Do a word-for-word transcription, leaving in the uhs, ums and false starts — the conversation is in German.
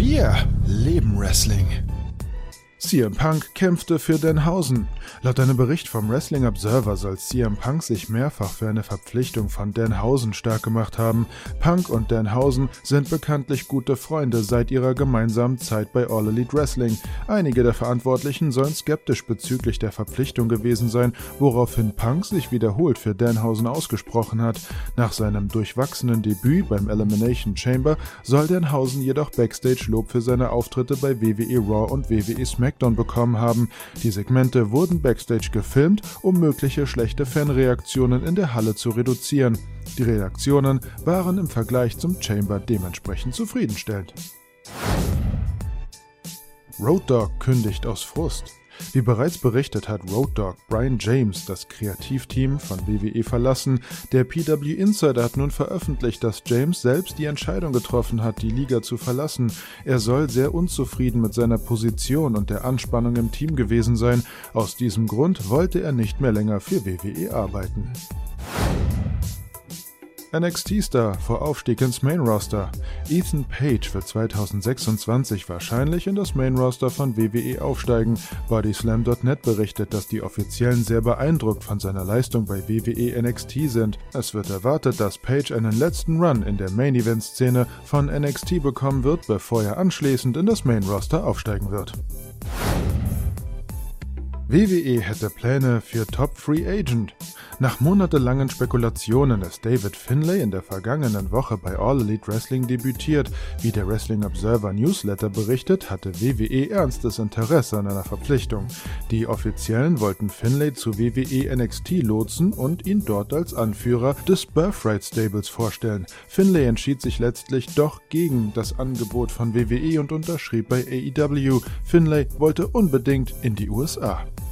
Wir leben Wrestling. C M Punk kämpfte für Danhausen. Laut einem Bericht vom Wrestling Observer soll C M Punk sich mehrfach für eine Verpflichtung von Danhausen stark gemacht haben. Punk und Danhausen sind bekanntlich gute Freunde seit ihrer gemeinsamen Zeit bei All Elite Wrestling. Einige der Verantwortlichen sollen skeptisch bezüglich der Verpflichtung gewesen sein, woraufhin Punk sich wiederholt für Danhausen ausgesprochen hat. Nach seinem durchwachsenen Debüt beim Elimination Chamber soll Danhausen jedoch Backstage Lob für seine Auftritte bei W W E Raw und W W E SmackDown bekommen haben. Die Segmente wurden backstage gefilmt, um mögliche schlechte Fanreaktionen in der Halle zu reduzieren. Die Reaktionen waren im Vergleich zum Chamber dementsprechend zufriedenstellend. Road Dogg kündigt aus Frust. Wie bereits berichtet, hat Road Dogg Brian James das Kreativteam von W W E verlassen. Der P W Insider hat nun veröffentlicht, dass James selbst die Entscheidung getroffen hat, die Liga zu verlassen. Er soll sehr unzufrieden mit seiner Position und der Anspannung im Team gewesen sein. Aus diesem Grund wollte er nicht mehr länger für W W E arbeiten. N X T-Star vor Aufstieg ins Main-Roster. Ethan Page wird zweitausendsechsundzwanzig wahrscheinlich in das Main-Roster von W W E aufsteigen. Bodyslam Punkt net berichtet, dass die Offiziellen sehr beeindruckt von seiner Leistung bei W W E N X T sind. Es wird erwartet, dass Page einen letzten Run in der Main-Event-Szene von N X T bekommen wird, bevor er anschließend in das Main-Roster aufsteigen wird. W W E hätte Pläne für Top Free Agent. Nach monatelangen Spekulationen ist David Finlay in der vergangenen Woche bei All Elite Wrestling debütiert. Wie der Wrestling Observer Newsletter berichtet, hatte W W E ernstes Interesse an einer Verpflichtung. Die Offiziellen wollten Finlay zu W W E N X T lotsen und ihn dort als Anführer des Birthright Stables vorstellen. Finlay entschied sich letztlich doch gegen das Angebot von W W E und unterschrieb bei A E W. Finlay wollte unbedingt in die U S A.